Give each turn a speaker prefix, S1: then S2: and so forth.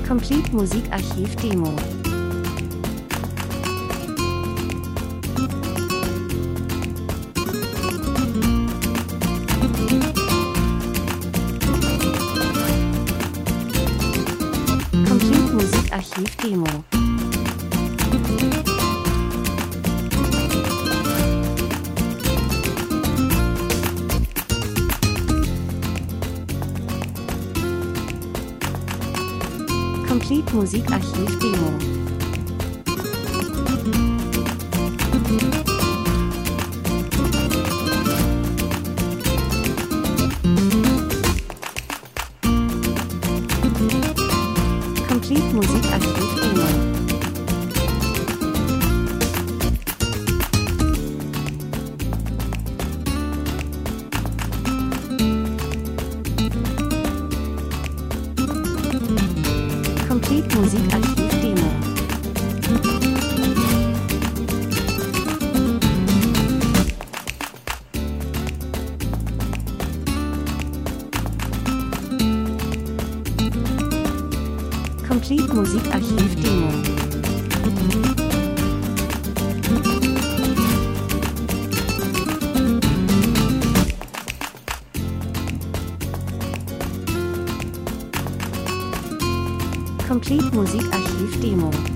S1: Complete Musikarchiv Demo. Complete Musikarchiv Demo. Complete Musikarchiv Demo. Complete Musikarchiv Demo. Complete Musikarchiv Demo. Complete Musikarchiv Demo. Complete Musikarchiv Demo.